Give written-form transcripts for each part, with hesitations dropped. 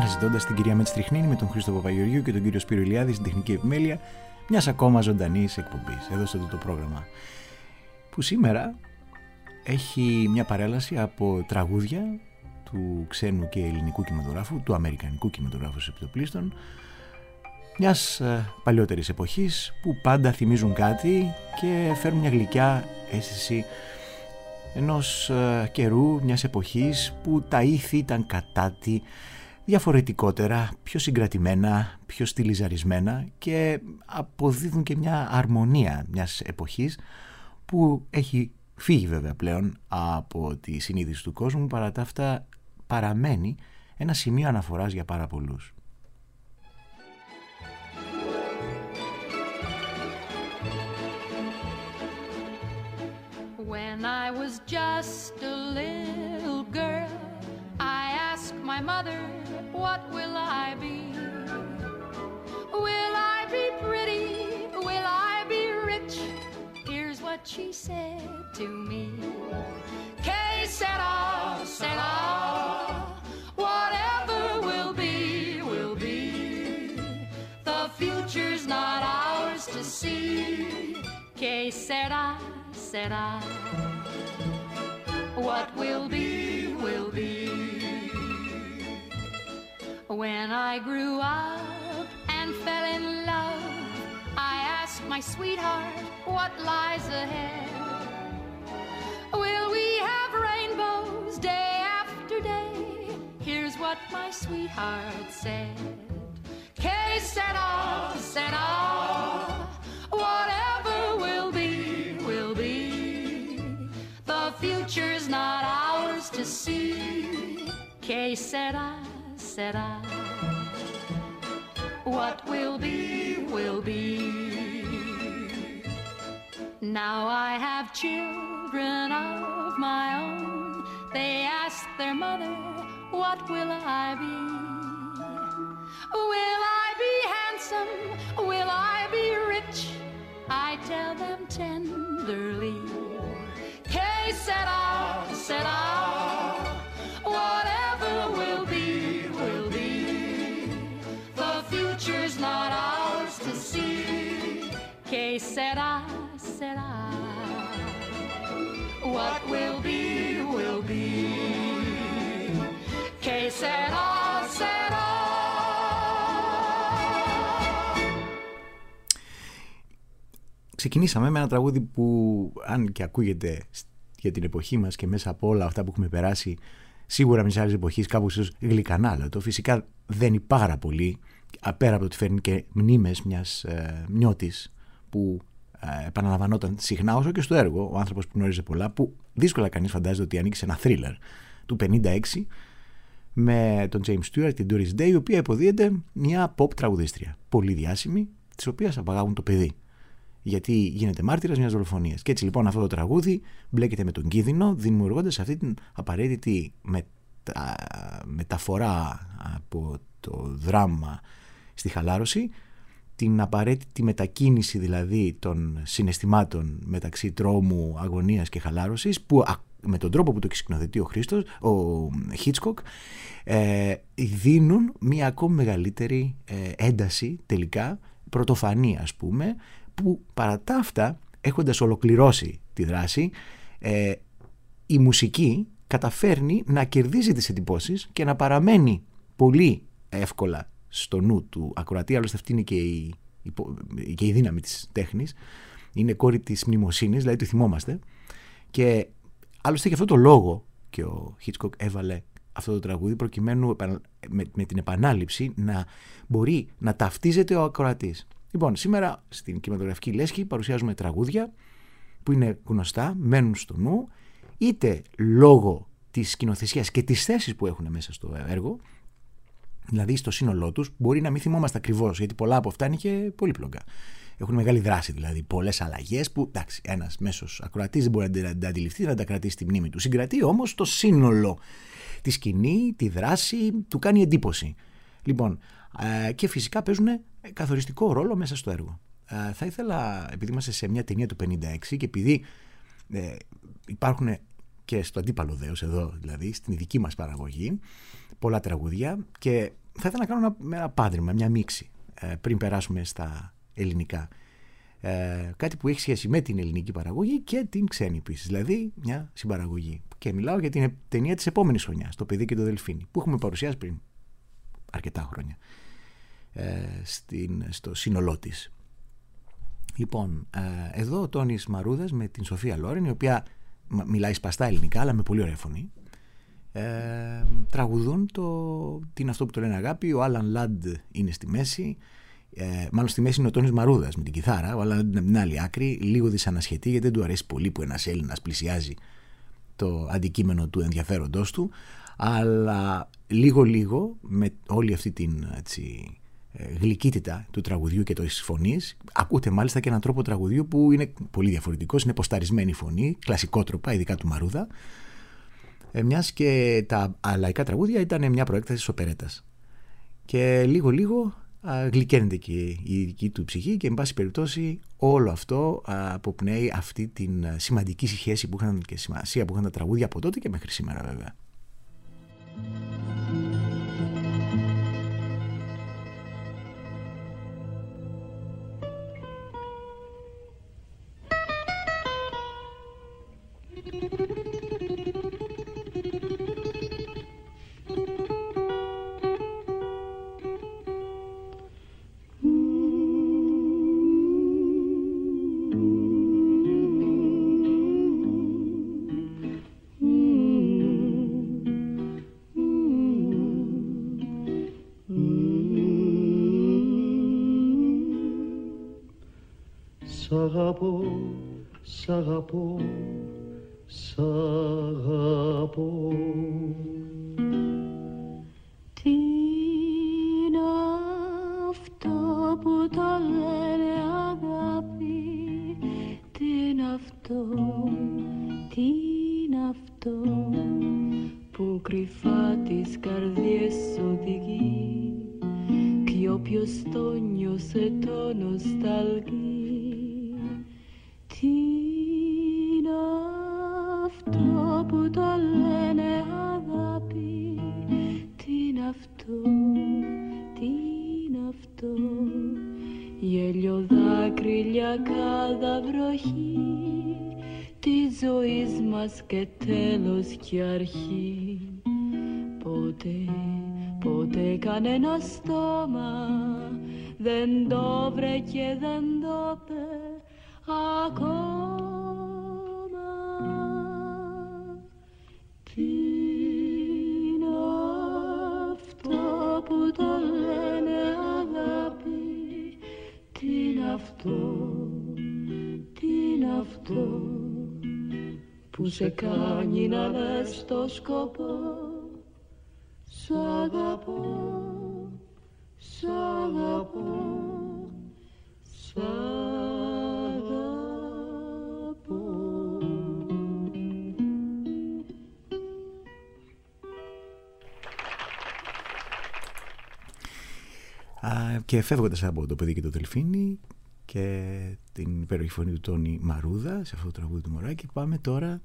αναζητώντας την κυρία Μετστριχνίνη με τον Χρήστο Παπαγεωργίου και τον κύριο Σπύρο Ηλιάδη στην τεχνική επιμέλεια μιας ακόμα ζωντανής εκπομπής εδώ στο το πρόγραμμα, που σήμερα έχει μια παρέλαση από τραγούδια του ξένου και ελληνικού κινηματογράφου, του αμερικανικού κινηματογράφου σε επιτοπλίστων, μιας παλιότερης εποχής που πάντα θυμίζουν κάτι και φέρνουν μια γλυκιά αίσθηση ενός καιρού, μιας εποχής που τα ήθη ήταν κατά τη διαφορετικότερα, πιο συγκρατημένα, πιο στιλιζαρισμένα και αποδίδουν και μια αρμονία μιας εποχής που έχει φύγει βέβαια πλέον από τη συνείδηση του κόσμου, παρά τα αυτά παραμένει ένα σημείο αναφοράς για πάρα πολλούς. When I was just a little girl, I asked my mother, what will I be? Will I be pretty? Will I be rich? Here's what she said to me. Que sera, sera, whatever will be, will be. The future's not ours to see. Que sera, sera, what will be, will be. When I grew up and fell in love, I asked my sweetheart, what lies ahead? Will we have rainbows day after day? Here's what my sweetheart said. Que sera, sera, whatever will be, will be. The future's not ours to see. Que sera, sera, what will be, will be. Now I have children of my own. They ask their mother, what will I be? Will I be handsome? Will I be rich? I tell them tenderly, que sera, sera, whatever will be, will be. The future's not ours to see. Que sera, sera, what will be, will be. Que sera, sera. Ξεκινήσαμε με ένα τραγούδι που, αν και ακούγεται για την εποχή μας και μέσα από όλα αυτά που έχουμε περάσει, σίγουρα μιας άλλης εποχής, κάπως ίσως γλυκανάλατο. Φυσικά δεν είναι πάρα πολύ, απέρα από το ότι φέρνει και μνήμες μιας νιώτης που επαναλαμβανόταν συχνά, όσο και στο έργο, ο άνθρωπος που γνώριζε πολλά, που δύσκολα κανείς φαντάζεται ότι ανήκει σε ένα θρίλερ του 56 με τον James Stewart, την Doris Day, η οποία υποδίεται μια pop τραγουδίστρια, πολύ διάσημη, της οποίας απαγάγουν το παιδί, γιατί γίνεται μάρτυρας μιας δολοφονίας. Και έτσι λοιπόν αυτό το τραγούδι μπλέκεται με τον κίνδυνο, δημιουργώντας αυτή την απαραίτητη μεταφορά από το δράμα στη χαλάρωση, την απαραίτητη μετακίνηση δηλαδή των συναισθημάτων μεταξύ τρόμου, αγωνίας και χαλάρωσης, που με τον τρόπο που το σκηνοθετεί ο Hitchcock δίνουν μια ακόμη μεγαλύτερη ένταση τελικά, πρωτοφανή ας πούμε, που παρά τα αυτά, έχοντας ολοκληρώσει τη δράση, η μουσική καταφέρνει να κερδίζει τις εντυπώσεις και να παραμένει πολύ εύκολα στο νου του ακροατή. Άλλωστε αυτή είναι και η δύναμη της τέχνης, είναι κόρη της μνημοσύνης, δηλαδή το θυμόμαστε, και άλλωστε για αυτό το λόγο και ο Hitchcock έβαλε αυτό το τραγούδι, προκειμένου με την επανάληψη να μπορεί να ταυτίζεται ο ακροατής. Λοιπόν, σήμερα στην κινηματογραφική λέσχη παρουσιάζουμε τραγούδια που είναι γνωστά, μένουν στο νου, είτε λόγω της σκηνοθεσίας και της θέσης που έχουν μέσα στο έργο, δηλαδή στο σύνολό τους. Μπορεί να μην θυμόμαστε ακριβώς, γιατί πολλά από αυτά είναι και πολύπλοκα. Έχουν μεγάλη δράση, δηλαδή πολλές αλλαγές που, εντάξει, ένας μέσος ακροατής δεν μπορεί να τα αντιληφθεί, να τα κρατήσει στη μνήμη του. Συγκρατεί όμως το σύνολο, τη σκηνή, τη δράση, του κάνει εντύπωση. Λοιπόν, και φυσικά παίζουν καθοριστικό ρόλο μέσα στο έργο. Θα ήθελα, επειδή είμαστε σε μια ταινία του 56 και επειδή υπάρχουν και στο αντίπαλο δέος εδώ, δηλαδή στην δική μας παραγωγή, πολλά τραγούδια, και θα ήθελα να κάνω ένα πάντρεμα, μια μίξη πριν περάσουμε στα ελληνικά. Κάτι που έχει σχέση με την ελληνική παραγωγή και την ξένη επίσης, δηλαδή μια συμπαραγωγή. Και μιλάω για την ταινία της επόμενης χρονιάς, Το παιδί και το δελφίνι, που έχουμε παρουσιάσει πριν αρκετά χρόνια στο σύνολό της. Λοιπόν, εδώ ο Τόνης Μαρούδας με την Σοφία Λόρεν, η οποία μιλάει σπαστά ελληνικά αλλά με πολύ ωραία φωνή, τραγουδούν τι είναι αυτό που το λένε αγάπη. Ο Άλαν Λαντ είναι στη μέση, μάλλον στη μέση είναι ο Τόνης Μαρούδας με την κιθάρα, ο Άλαν από την άλλη άκρη, λίγο δυσανασχετή, γιατί δεν του αρέσει πολύ που ένας Έλληνας πλησιάζει το αντικείμενο του ενδιαφέροντός του, αλλά λίγο με όλη αυτή την γλυκύτητα του τραγουδιού και της φωνής, ακούτε μάλιστα και έναν τρόπο τραγουδιού που είναι πολύ διαφορετικός, είναι ποσταρισμένη φωνή, κλασικότροπα, ειδικά του Μαρούδα, μιας και τα λαϊκά τραγούδια ήταν μια προέκταση της οπερέτας. Και λίγο γλυκαίνεται και η δική του ψυχή και εν πάση περιπτώσει όλο αυτό αποπνέει αυτή την σημαντική σχέση που είχαν και σημασία που είχαν τα τραγούδια από τότε και μέχρι σήμερα βέβαια. Σ' αγαπώ, σ' αγαπώ. Τι είναι αυτό που το λένε αγάπη, τι είναι αυτό, τι είναι αυτό που κρυφά τις καρδιές οδηγεί κι όποιος το νιώσε το νοσταλγεί. Τι είναι αυτό που το λένε αγάπη, τι είναι αυτό, τι είναι αυτό, γέλιο δάκρυλια cada βροχή της ζωής μας και τέλος και αρχή. Ποτέ κανένα στόμα δεν το βρε και δεν το πε ακόμα. Τι είναι αυτό που το λένε αγάπη, τι είναι αυτό, τι είναι αυτό που σε κάνει να λες το σκοπό. Σ' αγαπώ, σ' αγαπώ, σ' αγαπώ. Και φεύγοντας από Το παιδί και το δελφίνι και την υπέροχη φωνή του Τόνι Μαρούδα σε αυτό το τραγούδι του Μωράκη, πάμε τώρα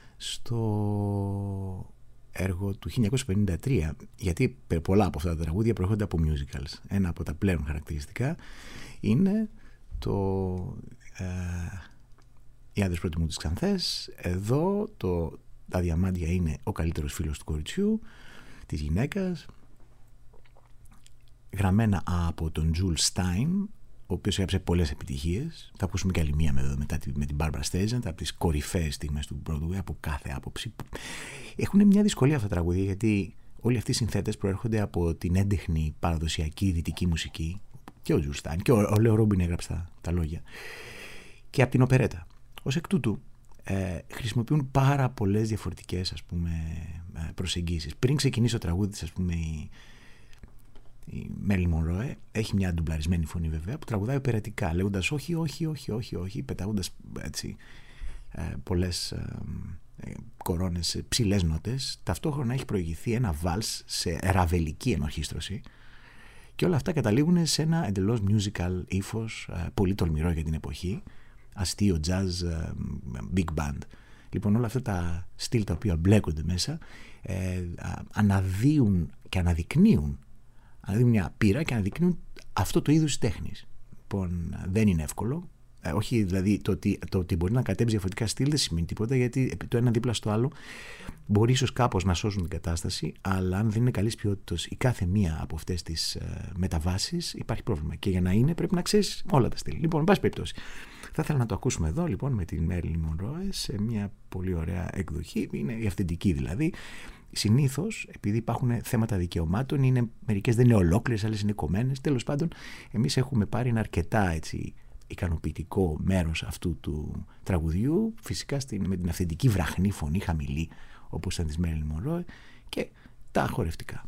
στο έργο του 1953, γιατί πολλά από αυτά τα τραγούδια προέρχονται από musicals. Ένα από τα πλέον χαρακτηριστικά είναι οι άντρες προτιμούν τις ξανθές. Εδώ τα διαμάντια είναι ο καλύτερος φίλος του κοριτσιού, της γυναίκας, γραμμένα από τον Jules Stein, ο οποίος έγραψε πολλές επιτυχίες. Θα ακούσουμε και άλλη μία με την Barbara Streisand, από τις κορυφαίες στιγμές του Broadway από κάθε άποψη. Έχουν μια δυσκολία αυτά τα τραγούδια, γιατί όλοι αυτοί οι συνθέτες προέρχονται από την έντεχνη παραδοσιακή δυτική μουσική, και ο Jules Stein και ο Leo Robin έγραψε τα λόγια, και από την οπερέτα. Ως εκ τούτου χρησιμοποιούν πάρα πολλές διαφορετικές, ας πούμε, προσεγγίσεις. Πριν ξεκινήσει το τραγούδι της, ας πούμε, η Μέριλιν Μονρόε έχει μια ντουμπλαρισμένη φωνή βέβαια που τραγουδάει οπερατικά, λέγοντας όχι, πετάγοντας έτσι πολλές κορώνες, ψηλές νότες. Ταυτόχρονα έχει προηγηθεί ένα βάλς σε ραβελική ενορχήστρωση και όλα αυτά καταλήγουν σε ένα εντελώς musical ύφος, πολύ τολμηρό για την εποχή, αστείο, jazz, big band. Λοιπόν, όλα αυτά τα στυλ τα οποία μπλέκονται μέσα αναδύουν και αναδεικνύουν αναδεικνύουν μια πείρα και αναδεικνύουν αυτό το είδος της τέχνης. Λοιπόν, δεν είναι εύκολο. Όχι, δηλαδή το ότι μπορεί να κατέβει διαφορετικά στυλ δεν σημαίνει τίποτα, γιατί το ένα δίπλα στο άλλο μπορεί ίσως κάπως να σώσουν την κατάσταση, αλλά αν δεν είναι καλής ποιότητας η κάθε μία από αυτές τις μεταβάσεις, υπάρχει πρόβλημα. Και για να είναι, πρέπει να ξέρεις όλα τα στυλ. Λοιπόν, εν πάση περιπτώσει, θα ήθελα να το ακούσουμε εδώ, λοιπόν, με την Marilyn Monroe σε μια πολύ ωραία εκδοχή. Είναι η αυθεντική δηλαδή. Συνήθως, επειδή υπάρχουν θέματα δικαιωμάτων, μερικές δεν είναι ολόκληρες, άλλες είναι κομμένες. Τέλος πάντων, εμείς έχουμε πάρει ένα αρκετά έτσι ικανοποιητικό μέρος αυτού του τραγουδιού, φυσικά με την αυθεντική βραχνή φωνή, χαμηλή, όπως ήταν της Marilyn Monroe, και τα χορευτικά.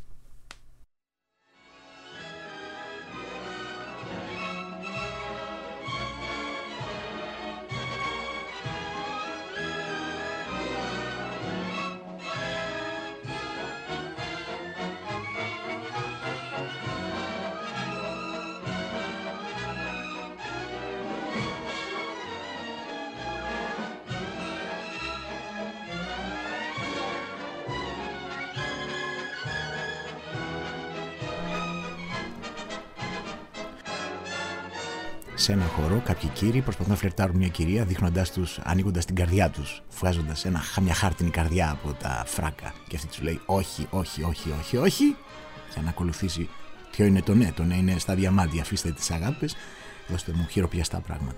Σε ένα χορό, κάποιοι κύριοι προσπαθούν να φλερτάρουν μια κυρία, ανοίγοντας την καρδιά τους, βγάζοντας μια χάρτινη καρδιά από τα φράκα. Και αυτή τους λέει όχι, όχι, όχι, όχι, όχι, για να ακολουθήσει ποιο είναι το ναι. Το ναι είναι στα διαμάντια. Αφήστε τις αγάπες, δώστε μου χειροπιαστά πράγματα.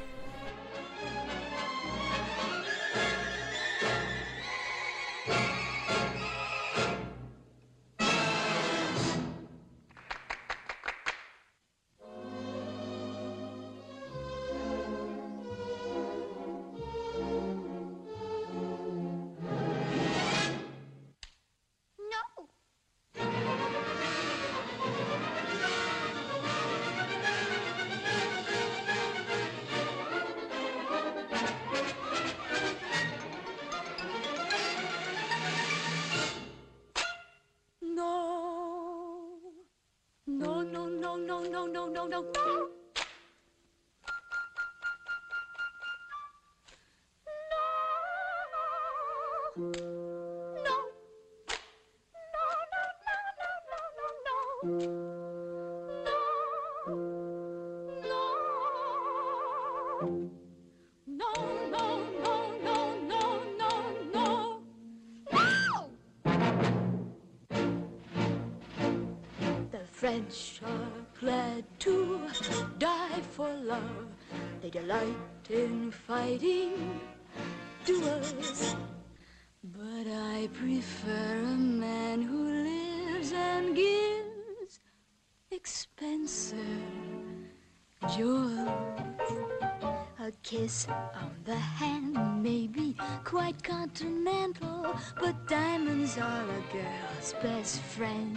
French are glad to die for love. They delight in fighting duels. But I prefer a man who lives and gives expensive jewels. A kiss on the hand may be quite continental, but diamonds are a girl's best friend.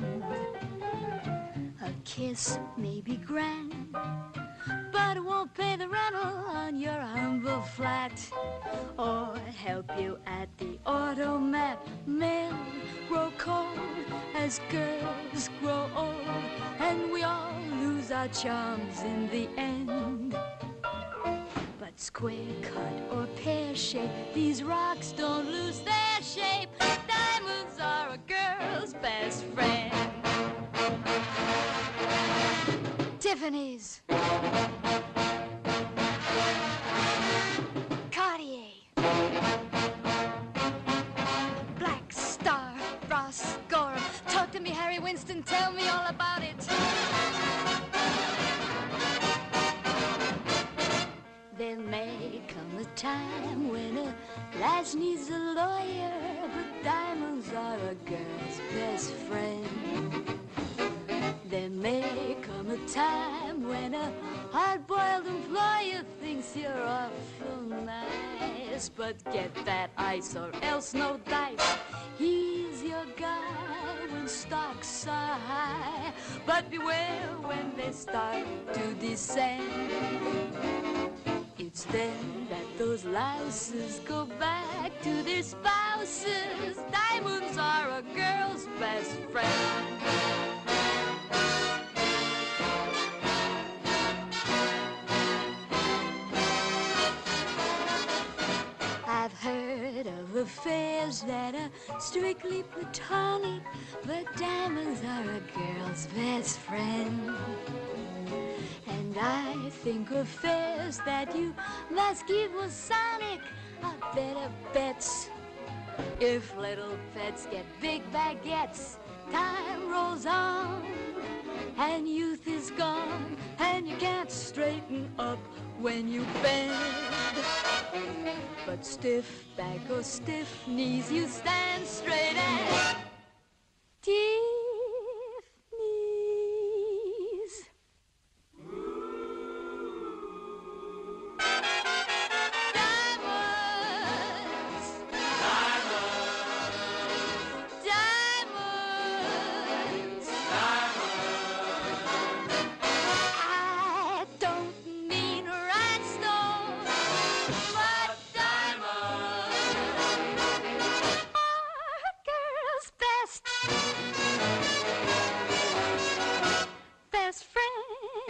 A kiss may be grand, but it won't pay the rental on your humble flat, or help you at the automat. Men grow cold as girls grow old, and we all lose our charms in the end. But square cut or pear shape, these rocks don't lose their shape. Diamonds are a girl's best friend. Tiffany's, Cartier, Black Star, Ross Gorham. Talk to me, Harry Winston, tell me all about it. There may come a time when a lass needs a lawyer, but diamonds are a girl's best friend. There may come a time when a hard-boiled employer thinks you're awful nice, but get that ice or else no dice. He's your guy when stocks are high, but beware when they start to descend. It's then that those louses go back to their spouses. Diamonds are a girl's best friend. I've heard of affairs that are strictly platonic, but diamonds are a girl's best friend. And I think affairs that you must give Masonic are better bets. If little pets get big baguettes, time rolls on and youth is gone, and you can't straighten up when you bend. But stiff back or stiff knees, you stand straight and stiff knees. Diamonds, diamonds, diamonds, diamonds. I don't mean rhinestones, but diamonds are a girl's best friend.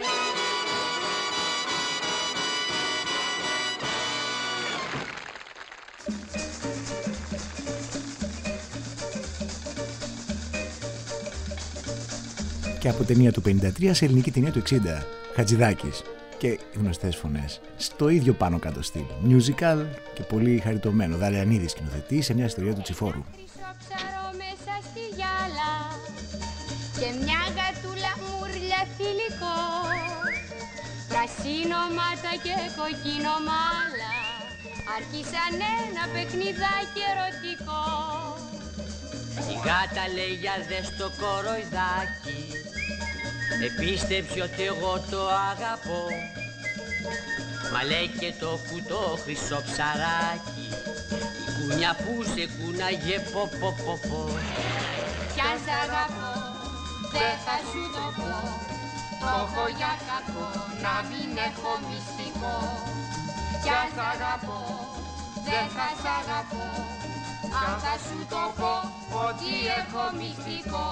Και από ταινία του 53 σε ελληνική ταινία του 60, Χατζηδάκης και γνωστές φωνές. Στο ίδιο πάνω κάτω στυλ. Musical και πολύ χαριτωμένο. Δαλεανίδης σκηνοθετεί σε μια ιστορία του Τσιφόρου. Ψαρό μέσα στη γυάλα και μια γατούλα μουρλια θηλυκό, πρασίνο μάτα και κοκκίνο μάλα, άρχισαν ένα παιχνιδάκι ερωτικό. Η γάτα λέει για δες το κοροϊδάκι, επίστεψε ότι εγώ το αγαπώ. Μα λέει και το κουτό χρυσό ψαράκι, η κουνιά που σε κούναγε πω πω πω πω. Κι αν σ' αγαπώ δεν θα σου το πω, το έχω για κακό να μην έχω μυστικό. Κι αν σ' αγαπώ δεν θα σ' αγαπώ, αν θα σου το πω ότι έχω μυστικό.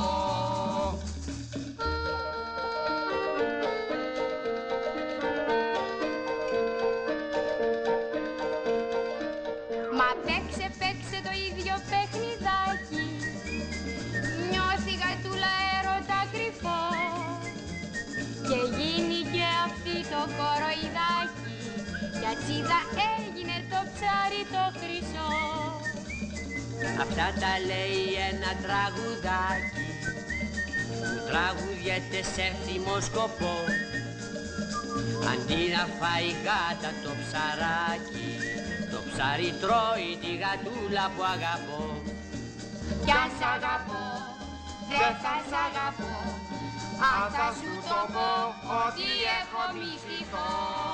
Μα παίξε το ίδιο παιχνιδάκι, νιώθει γατούλα έρωτα κρυφό, και γίνει και αυτή το κοροϊδάκι, κι ατσίδα έγινε το ψάρι το χρυσό. Αυτά τα λέει ένα τραγουδάκι που τραγουδιέται σε εύθυμο σκοπό. Αντί να φάει γάτα το ψαράκι, το ψάρι τρώει τη γατούλα που αγαπώ. Κι αν σ' αγαπώ δεν θα σ' αγαπώ, αν θα σου το πω ότι έχω μυστικό.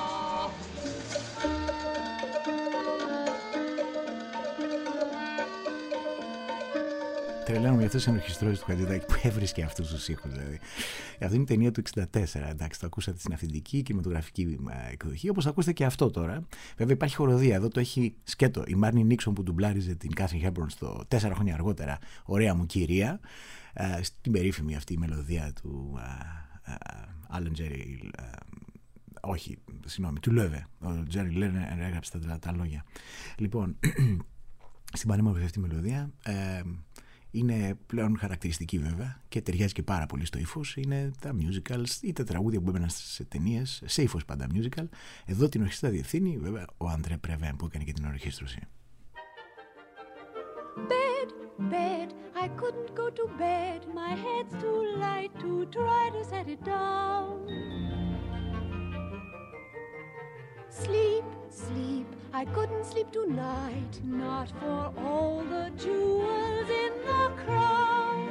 Τρελαίνομαι για αυτές τις ενορχιστρώσεις του Χατζηδάκη που έβρισκε αυτούς τους ήχους. Δηλαδή. Αυτή είναι η ταινία του 64. Εντάξει, το ακούσατε στην αυθεντική κινηματογραφική εκδοχή, όπως ακούσατε και αυτό τώρα. Βέβαια υπάρχει χοροδία. Εδώ το έχει σκέτο η Μάρνι Νίξον που ντουμπλάριζε την Κάθριν Χέμπορν στο 4 χρόνια αργότερα. Ωραία μου κυρία. Στην περίφημη αυτή η μελωδία του Άλεν Τζέρι. Όχι, συγγνώμη, του Λέβε. Ο Τζέρι Λέβε έγραψε τα λόγια. Λοιπόν, στην πανέμορφη αυτή μελωδία. Είναι πλέον χαρακτηριστική βέβαια και ταιριάζει και πάρα πολύ στο ύφος. Είναι τα musicals ή τα τραγούδια που έμπαιναν σε ταινίες, σε ύφος πάντα musical. Εδώ την ορχήστρα διευθύνει βέβαια ο Αντρέ Πρεβέν που έκανε και την ορχήστρωση. Bed, I couldn't go to bed. My head's too light to try to set it down. Sleep, I couldn't sleep tonight, not for all the jewels in the crown.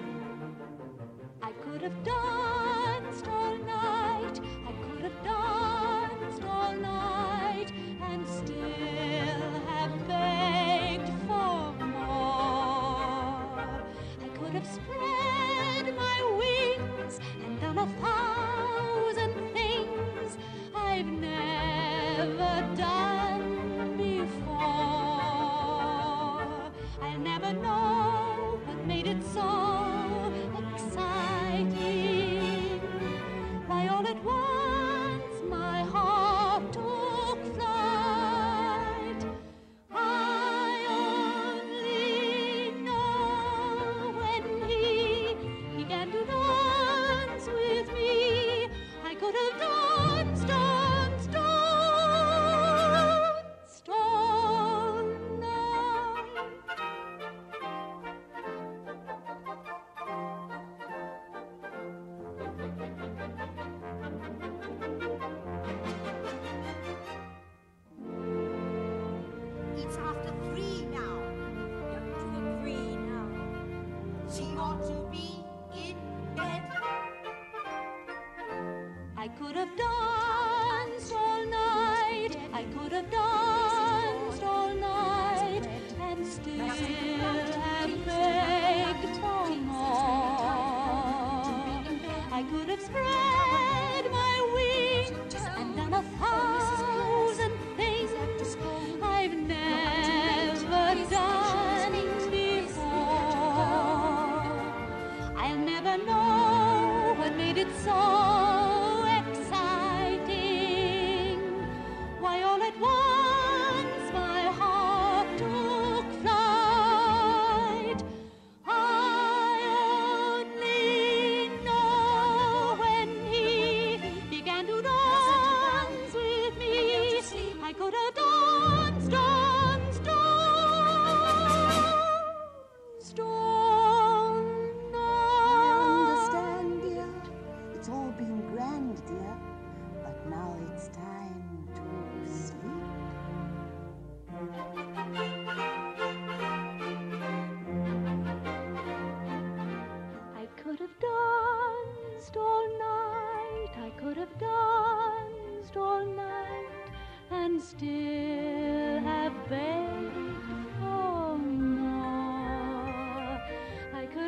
I could have danced all night, I could have danced all night, and still have begged for more. I could have spread my wings and done 1,000 things I've never done before. I'll never know what made it so exciting. Why all at once my heart took flight. I only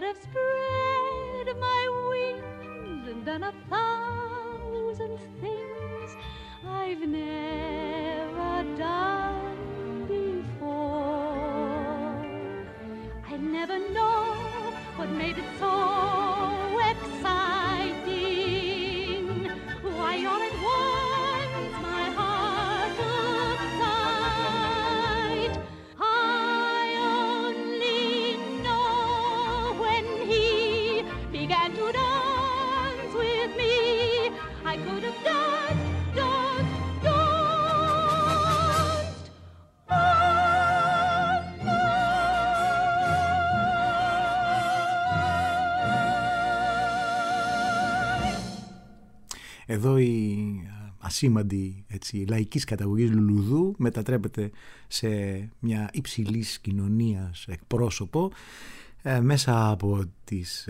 have spread my wings and done 1,000 things I've never done before. I'd never know what made it so exciting. Why all at once my heart took flight. I only know when he began to dance with me, I could have danced. Εδώ η ασήμαντη λαϊκής καταγωγής λουλουδού μετατρέπεται σε μια υψηλής κοινωνίας εκπρόσωπο μέσα από τις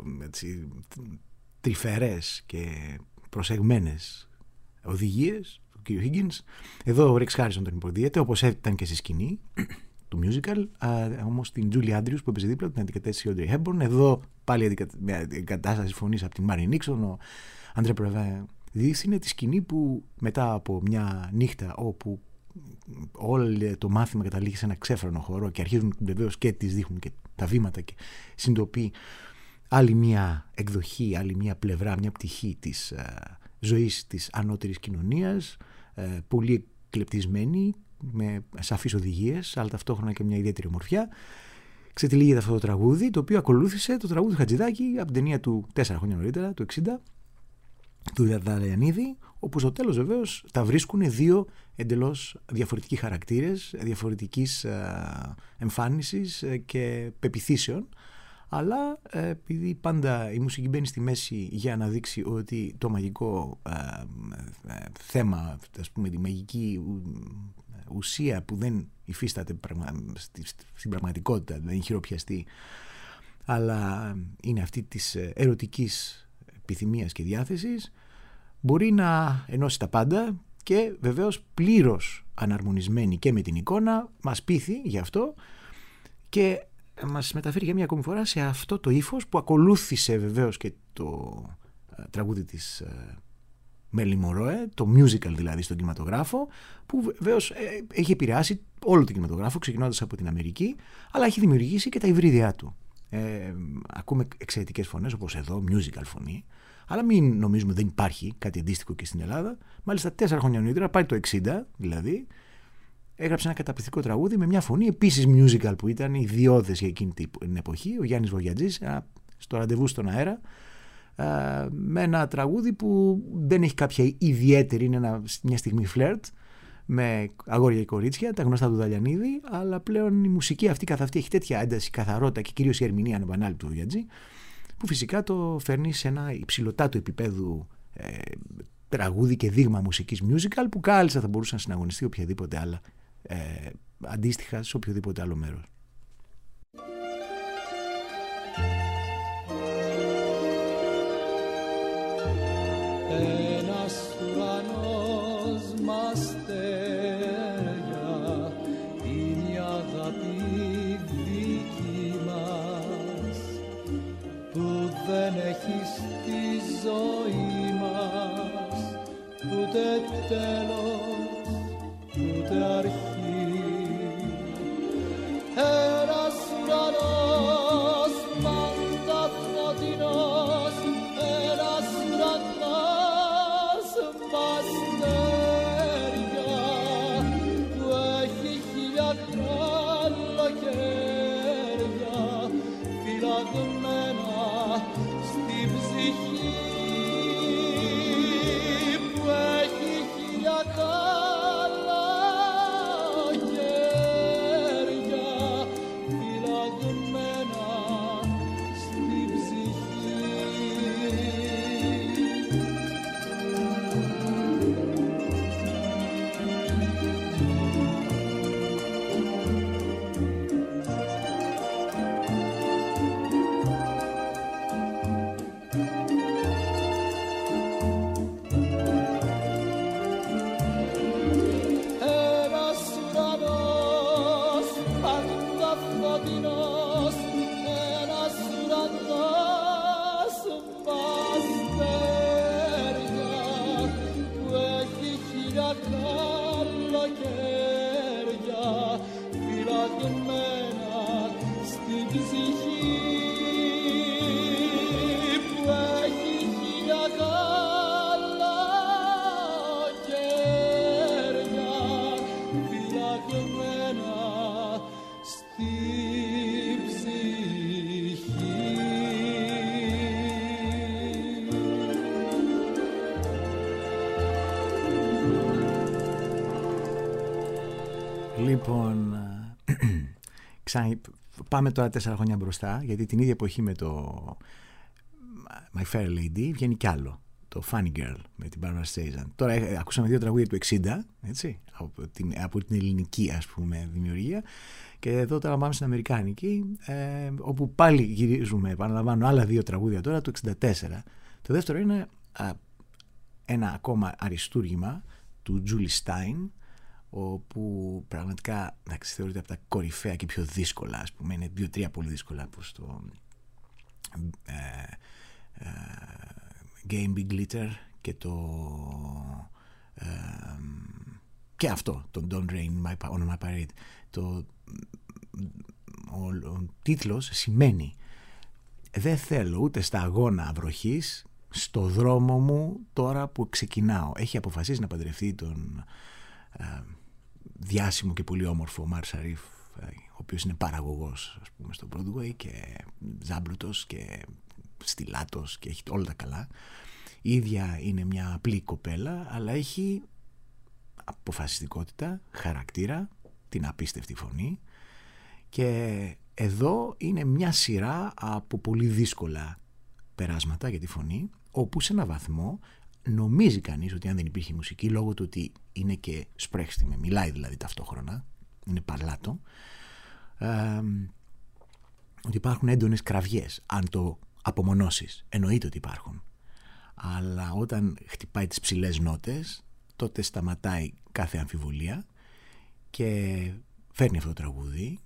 τρυφερές και προσεγμένες οδηγίες του κ. Higgins. Εδώ ο Rex Harrison τον υποδίεται, όπως ήταν και στη σκηνή του musical, όμως την Julie Andrews που έπαιζε δίπλα του, την αντικατέστησε η Audrey Hepburn. Εδώ πάλι αντικατάσταση φωνής από την Mary Nixon, ο André Previn διεύθυνε τη σκηνή που μετά από μια νύχτα όπου όλο το μάθημα καταλήγει σε ένα ξέφρενο χώρο και αρχίζουν βεβαίως και τις δείχνουν και τα βήματα και συνειδητοποιεί άλλη μια εκδοχή, άλλη μια πλευρά, μια πτυχή της ζωής της ανώτερης κοινωνίας, πολύ εκλεπτισμένη, με σαφείς οδηγίες, αλλά ταυτόχρονα και μια ιδιαίτερη ομορφιά. Ξετυλίγεται αυτό το τραγούδι, το οποίο ακολούθησε το τραγούδι του Χατζηδάκη από την ταινία του 4 χρόνια νωρίτερα, του 60, του Δαλιανίδη, όπου στο τέλος βεβαίως τα βρίσκουν δύο εντελώς διαφορετικοί χαρακτήρες, διαφορετικής εμφάνισης και πεποιθήσεων, αλλά επειδή πάντα η μουσική μπαίνει στη μέση για να δείξει ότι το μαγικό θέμα, ας πούμε, τη μαγική ουσία που δεν υφίσταται στην πραγματικότητα, δεν είναι χειροπιαστή, αλλά είναι αυτή της ερωτικής επιθυμίας και διάθεσης, μπορεί να ενώσει τα πάντα και βεβαίως πλήρως αναρμονισμένη και με την εικόνα, μας πείθει γι' αυτό και μας μεταφέρει για μια ακόμη φορά σε αυτό το ύφος που ακολούθησε βεβαίως και το τραγούδι της Μέρλιν Μονρόε, το musical δηλαδή στον κινηματογράφο, που βεβαίως έχει επηρεάσει όλο τον κινηματογράφο ξεκινώντας από την Αμερική, αλλά έχει δημιουργήσει και τα υβρίδια του. Ακούμε εξαιρετικές φωνές όπως εδώ, musical φωνή, αλλά μην νομίζουμε δεν υπάρχει κάτι αντίστοιχο και στην Ελλάδα. Μάλιστα 4 χρόνια νωρίτερα, πάει το 60 δηλαδή, έγραψε ένα καταπληκτικό τραγούδι με μια φωνή επίσης musical που ήταν ιδιώδες για εκείνη την εποχή, ο Γιάννης Βογιατζής, στο Ραντεβού στον αέρα, με ένα τραγούδι που δεν έχει κάποια ιδιαίτερη, είναι μια στιγμή φλερτ με αγόρια και κορίτσια, τα γνωστά του Δαλιανίδη, αλλά πλέον η μουσική αυτή καθ' αυτή έχει τέτοια ένταση, καθαρότητα και κυρίως η ερμηνεία ανεπανάληπτη του Βογιατζή, που φυσικά το φέρνει σε ένα υψηλωτάτο επίπεδου τραγούδι και δείγμα μουσικής musical που κάλλιστα θα μπορούσε να συναγωνιστεί οποιαδήποτε άλλα αντίστοιχα σε οποιοδήποτε άλλο μέρος. Ένας ουρανός μ' αστέρια είναι η αγάπη δική μας που δεν έχει στη ζωή μας ούτε τέλος ούτε αρχή. Ένας ουρανός πάντα φωτεινός, ένας ουρανός μ' αστέρια που έχει 1000 καλοκαίρια φυλαγμένα στη ψυχή, που έχει 1000 Λοιπόν, πάμε τώρα 4 χρόνια μπροστά, γιατί την ίδια εποχή με το My Fair Lady βγαίνει κι άλλο, το Funny Girl με την Barbra Streisand. Τώρα ακούσαμε 2 τραγούδια του 60, έτσι, από την ελληνική, ας πούμε, δημιουργία, και εδώ τώρα πάμε στην αμερικάνικη, όπου πάλι γυρίζουμε, επαναλαμβάνω, άλλα 2 τραγούδια τώρα του 64. Το δεύτερο είναι ένα ακόμα αριστούργημα του Julie Stein, όπου πραγματικά, εντάξει, θεωρείται από τα κορυφαία και πιο δύσκολα, ας πούμε, είναι 2-3 πολύ δύσκολα, όπως το Game Big Glitter και και αυτό, το Don't Rain on My Parade. Ο τίτλος σημαίνει «Δεν θέλω ούτε στα αγώνα βροχής στο δρόμο μου τώρα που ξεκινάω». Έχει αποφασίσει να παντρευτεί τον διάσημο και πολύ όμορφο Ομάρ Σαρίφ, ο οποίος είναι παραγωγός, ας πούμε, στο Broadway και ζάμπρουτος και στιλάτος και έχει όλα τα καλά. Η ίδια είναι μια απλή κοπέλα, αλλά έχει αποφασιστικότητα, χαρακτήρα, την απίστευτη φωνή, και εδώ είναι μια σειρά από πολύ δύσκολα περάσματα για τη φωνή, όπου σε ένα βαθμό νομίζει κανείς ότι αν δεν υπήρχε μουσική, λόγω του ότι είναι και σπρέχστιμε, μιλάει δηλαδή ταυτόχρονα, είναι παρλάτο, ότι υπάρχουν έντονες κραυγές. Αν το απομονώσεις, εννοείται ότι υπάρχουν, αλλά όταν χτυπάει τις ψηλές νότες, τότε σταματάει κάθε αμφιβολία και φέρνει αυτό το τραγούδι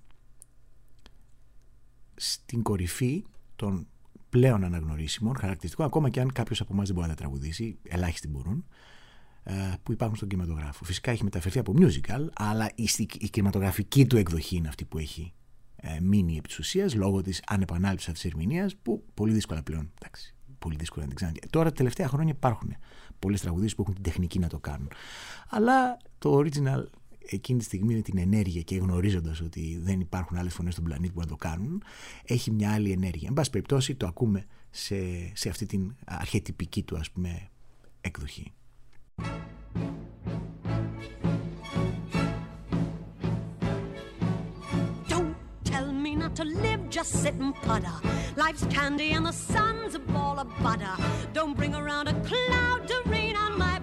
στην κορυφή των πλέον αναγνωρίσιμων χαρακτηριστικών, ακόμα και αν κάποιος από εμάς δεν μπορεί να τα τραγουδήσει, ελάχιστοι μπορούν, που υπάρχουν στον κινηματογράφο. Φυσικά έχει μεταφερθεί από musical, αλλά η κινηματογραφική του εκδοχή είναι αυτή που έχει μείνει επί της ουσίας, λόγω της ανεπανάληψης αυτής της ερμηνείας, που πολύ δύσκολα πλέον, εντάξει, πολύ δύσκολα να την ξαναδεί. Τώρα τα τελευταία χρόνια υπάρχουν πολλές τραγουδίες που έχουν την τεχνική να το κάνουν, αλλά το original εκείνη τη στιγμή, με την ενέργεια και γνωρίζοντας ότι δεν υπάρχουν άλλες φωνές στον πλανήτη που να το κάνουν, έχει μια άλλη ενέργεια. Εν πάση περιπτώσει, το ακούμε σε αυτή την αρχετυπική του, ας πούμε, εκδοχή. Don't tell me not to live, just sit and putter. Life's candy and the sun's a ball of butter. Don't bring around a cloud to rain on my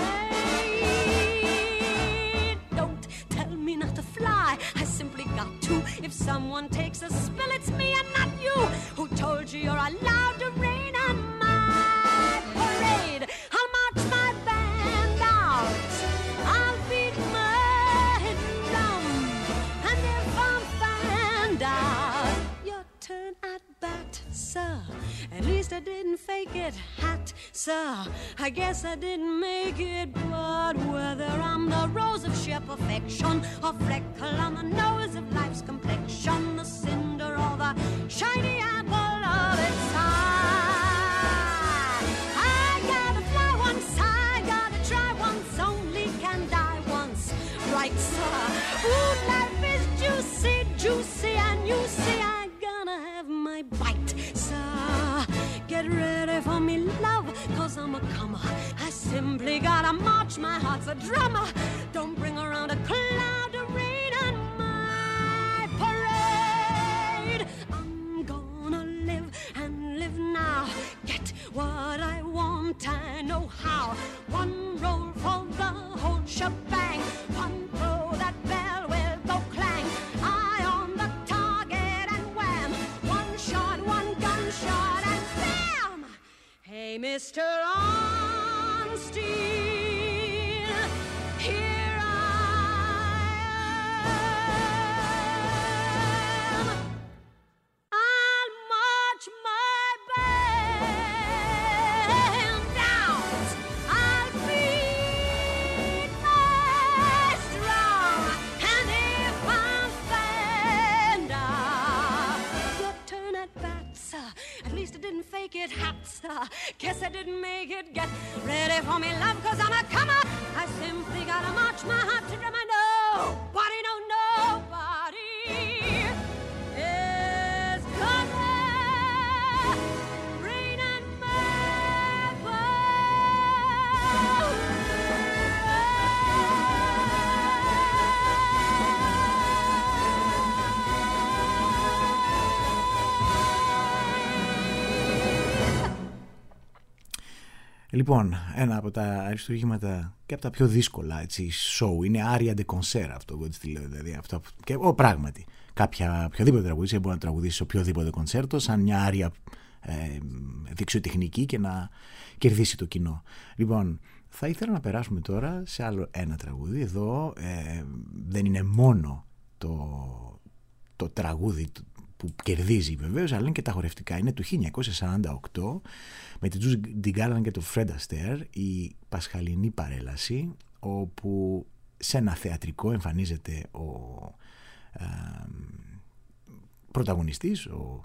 parade. Don't tell me not to fly, I simply got to. If someone takes a spill, it's me and not you. Who told you you're allowed to rain on my parade? I'll march my band out, I'll beat my drum, and if I'm found out, your turn at bat, sir. At least I didn't fake it, hat, sir. I guess I didn't make it, but whether I'm the rose of sheer perfection, or freckle on the nose of life's complexion, the cinder or the shiny apple of its eye, I gotta fly once, I gotta try once, only can die once, right, sir? Ooh, life is juicy, juicy, and you see I'm gonna have my bite, sir. Get ready for me, love, 'cause I'm a comer. I simply gotta march, my heart's a drummer. Don't bring around a cloud to rain on my parade. I'm gonna live and live now. Get what I want, I know how. One roll for the whole shebang. One throw, that bell will go clang. Eye on the target and wham. One shot, one gunshot and bam! Hey, Mr. Onstein, here I am. I'll march my band out. I'll beat my drum, and if I'm found out, your turn at bat, sir. At least I didn't fake it, hat, sir. Guess I didn't make it. Get ready for me, love, 'cause I'm a comer. I simply gotta march my heart to drum. I know nobody, no, nobody is gonna rain on my parade. Λοιπόν, ένα από τα αριστουργήματα και από τα πιο δύσκολα show είναι aria de concert αυτό, εγώ τι λέω, δηλαδή αυτό. Και πράγματι, οποιοδήποτε τραγουδίστρια μπορεί να τραγουδήσει σε οποιοδήποτε κονσέρτο, σαν μια άρια δεξιοτεχνική και να κερδίσει το κοινό. Λοιπόν, θα ήθελα να περάσουμε τώρα σε άλλο ένα τραγούδι. Εδώ δεν είναι μόνο το τραγούδι που κερδίζει βεβαίως, αλλά είναι και τα χορευτικά. Είναι του 1948 με την Judy Garland και τον Fred Astaire, η Πασχαλινή παρέλαση, όπου σε ένα θεατρικό εμφανίζεται ο πρωταγωνιστής, ο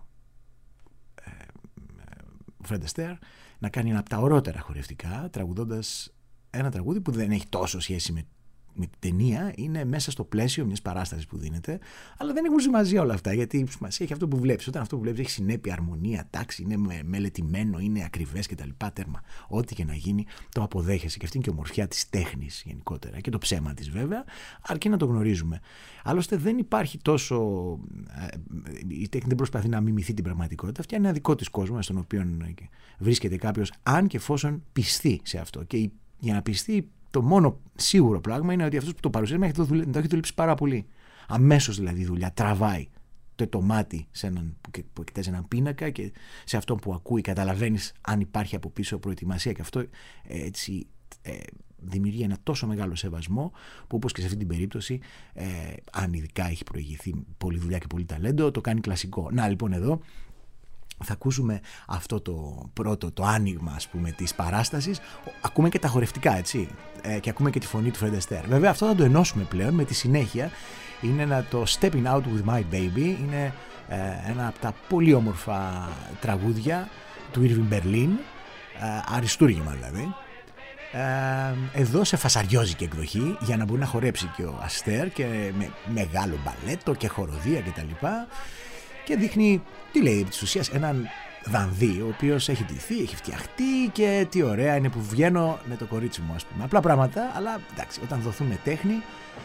Fred Astaire, να κάνει ένα από τα ωραιότερα χορευτικά, τραγουδώντας ένα τραγούδι που δεν έχει τόσο σχέση με την ταινία, είναι μέσα στο πλαίσιο μιας παράστασης που δίνεται, αλλά δεν έχουν σημασία όλα αυτά, γιατί σημασία έχει αυτό που βλέπεις. Όταν αυτό που βλέπεις έχει συνέπεια, αρμονία, τάξη, είναι μελετημένο, είναι ακριβές κτλ. Τέρμα. Ό,τι και να γίνει το αποδέχεσαι, και αυτή είναι και η ομορφιά της τέχνης γενικότερα και το ψέμα της βέβαια, αρκεί να το γνωρίζουμε. Άλλωστε δεν υπάρχει τόσο. Η τέχνη δεν προσπαθεί να μιμηθεί την πραγματικότητα. Φτιάχνει ένα δικό της κόσμο, στον οποίο βρίσκεται κάποιος, αν και εφόσον πιστεί σε αυτό. Και για να πιστεί, το μόνο σίγουρο πράγμα είναι ότι αυτός που το παρουσιάζει το έχει δουλέψει πάρα πολύ. Αμέσως δηλαδή η δουλειά τραβάει το μάτι που κοιτάζει έναν πίνακα, και σε αυτό που ακούει καταλαβαίνεις αν υπάρχει από πίσω προετοιμασία, και αυτό έτσι δημιουργεί ένα τόσο μεγάλο σεβασμό που, όπως και σε αυτή την περίπτωση, αν ειδικά έχει προηγηθεί πολλή δουλειά και πολύ ταλέντο, το κάνει κλασικό. Να λοιπόν, εδώ θα ακούσουμε αυτό το πρώτο, το άνοιγμα ας πούμε της παράστασης. Ακούμε και τα χορευτικά, έτσι, και ακούμε και τη φωνή του Fred Astaire. Βέβαια αυτό θα το ενώσουμε πλέον με τη συνέχεια. Είναι το Stepping Out With My Baby. Είναι ένα από τα πολύ όμορφα τραγούδια του Irving Berlin, αριστούργημα δηλαδή, εδώ σε φασαριόζικη εκδοχή, για να μπορεί να χορέψει και ο Astaire, και με μεγάλο μπαλέτο και χοροδία κτλ. Και δείχνει, τι λέει επί της ουσίας, έναν δανδύ ο οποίος έχει ντυθεί, έχει φτιαχτεί, και τι ωραία είναι που βγαίνω με το κορίτσι μου, ας πούμε. Απλά πράγματα, αλλά εντάξει, όταν δοθούμε τέχνη,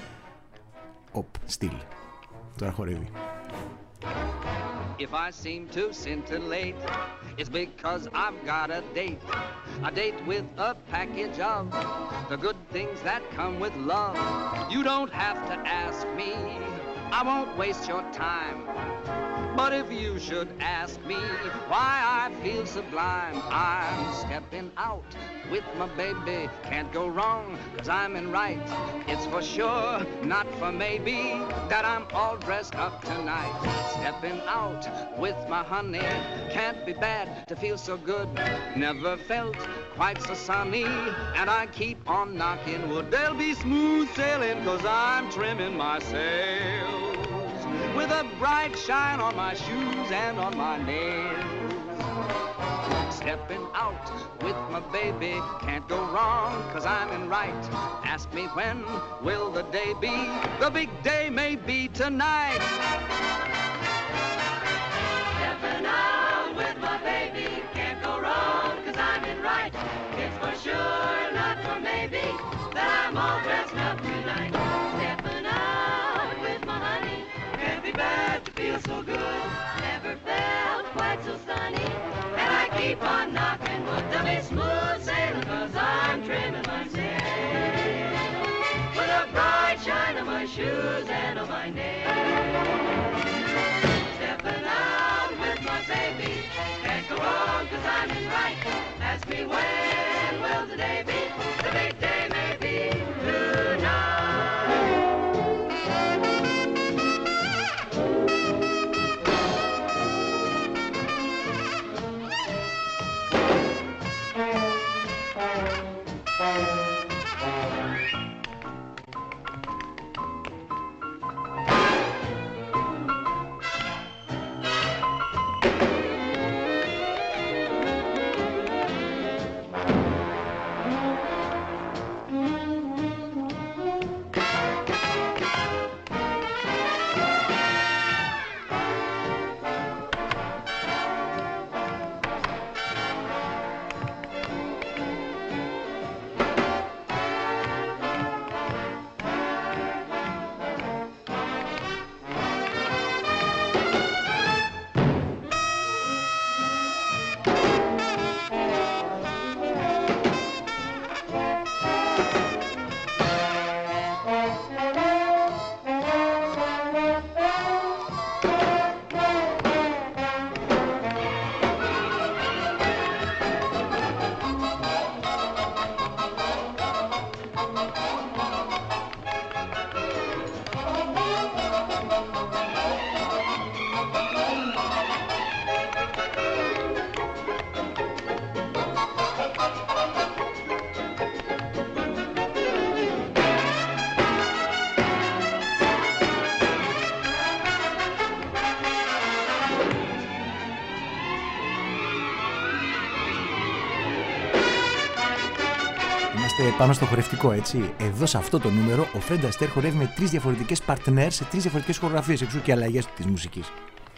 στυλ. Τώρα χορεύει. If I seem to scintillate, it's because I've got a date with a package of the good things that come with love. You don't have to ask me, I won't waste your time. But if you should ask me why I feel sublime, I'm stepping out with my baby. Can't go wrong, 'cause I'm in right. It's for sure, not for maybe, that I'm all dressed up tonight. Stepping out with my honey, can't be bad to feel so good. Never felt quite so sunny, and I keep on knocking wood. There'll be smooth sailing, 'cause I'm trimming my sails with a bright shine on my shoes and on my nails. Stepping out with my baby, can't go wrong, 'cause I'm in right. Ask me when will the day be, the big day may be tonight. Stepping out with my baby, can't go wrong, 'cause I'm in right. It's for sure, not for maybe, that I'm all dressed up tonight. Stepping out with my honey, can't be bad to feel so good. Never felt quite so sunny, and I keep on knocking wood. There'll be smooth sailing, 'cause I'm trimming my sails with a bright shine on my shoes and on my nails. Stepping out with my baby, can't go wrong, 'cause I'm in right. Ask me when will the day be, the big day may be tonight. Είμαστε πάνω στο χορευτικό, έτσι. Εδώ σε αυτό το νούμερο ο Φρεντ Αστέρ χορεύει με 3 διαφορετικές παρτνέρ σε 3 διαφορετικές χορογραφίες, εξού και αλλαγές της μουσικής.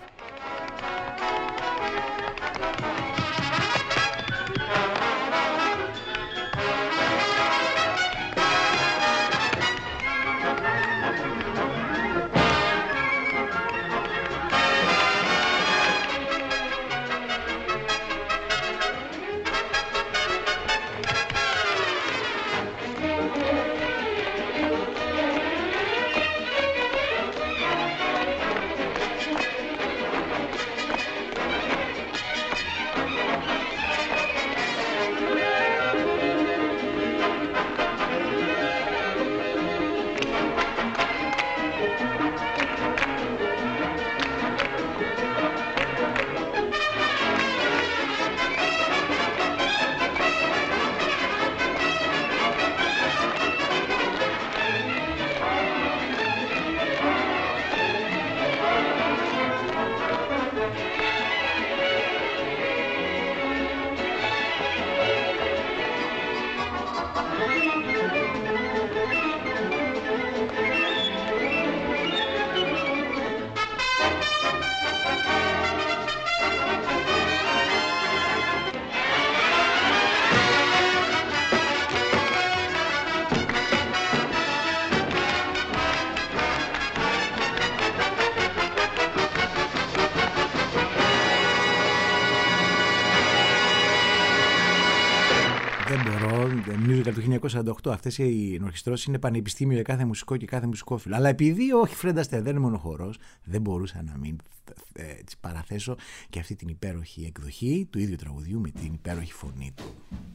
Musical του 1948. Αυτές οι ενορχιστρώσεις είναι πανεπιστήμιο για κάθε μουσικό και κάθε μουσικόφιλο. Αλλά επειδή όχι Φρεντ Αστέρ δεν είναι μόνο χορός, δεν μπορούσα να μην παραθέσω και αυτή την υπέροχη εκδοχή του ίδιου τραγουδιού με την υπέροχη φωνή του.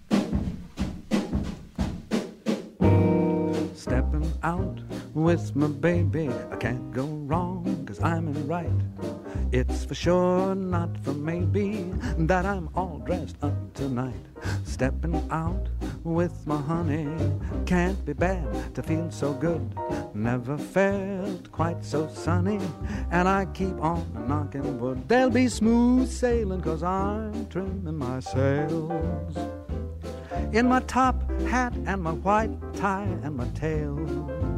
Stepping out with my baby, I can't go wrong, 'cause I'm in right. It's for sure, not for maybe, that I'm all dressed up tonight. Stepping out with my honey, can't be bad to feel so good. Never felt quite so sunny, and I keep on knocking wood. There'll be smooth sailing, 'cause I'm trimming my sails. In my top hat and my white tie and my tails.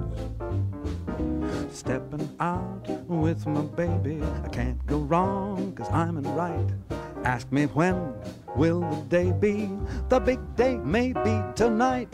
Stepping out with my baby, I can't go wrong, 'cause I'm in right. Ask me when will the day be? The big day may be tonight.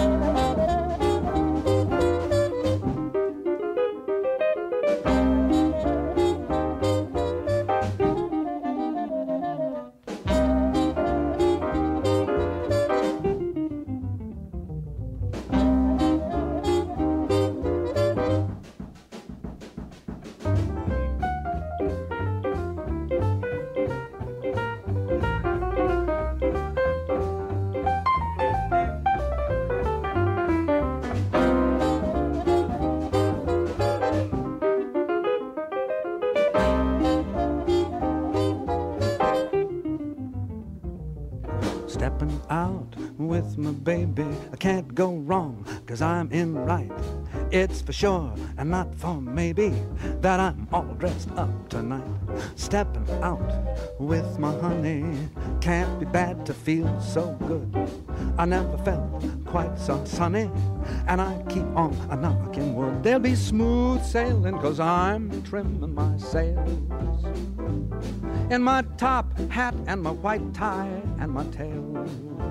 Stepping out with my baby, I can't go wrong, 'cause I'm in right. It's for sure and not for maybe, that I'm all dressed up tonight. Stepping out with my honey, can't be bad to feel so good. I never felt quite so sunny, and I keep on knocking wood. There'll be smooth sailing, 'cause I'm trimming my sails. In my top hat and my white tie and my tails.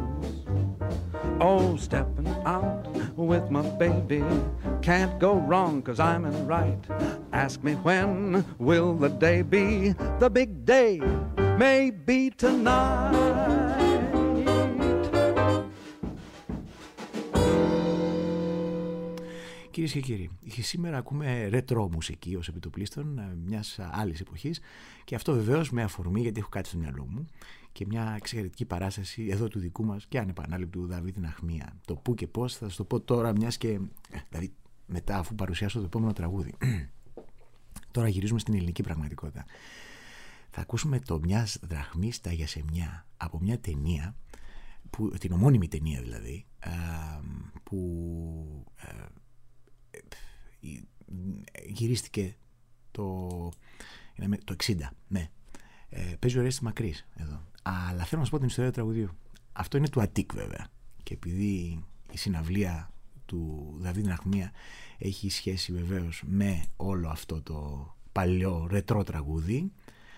Oh, stepping out with my baby, can't go wrong, 'cause I'm in right. Ask me when will the day be? The big day may be tonight. Κυρίες και κύριοι, σήμερα ακούμε ρετρό μουσική ως επιτοπλίστων μιας άλλης εποχής και αυτό βεβαίως με αφορμή, γιατί έχω κάτι στο μυαλό μου, και μια εξαιρετική παράσταση εδώ του δικού μας και ανεπανάληπτου Δαβίδ Ναχμία. Το πού και πώς θα σας το πω τώρα, μιας και δηλαδή μετά αφού παρουσιάσω το επόμενο τραγούδι. Τώρα γυρίζουμε στην ελληνική πραγματικότητα. Θα ακούσουμε το «Μιας δραχμής τα γιασεμιά» από μια ταινία, την ομώνυμη ταινία δηλαδή, που γυρίστηκε το 60, ναι. Παίζει ο Ρέστης Μακρύς εδώ. Αλλά θέλω να σας πω την ιστορία του τραγουδιού. Αυτό είναι του Αττικ βέβαια. Και επειδή η συναυλία του Δαβίδ Ναχμία έχει σχέση βεβαίως με όλο αυτό το παλιό ρετρό τραγούδι,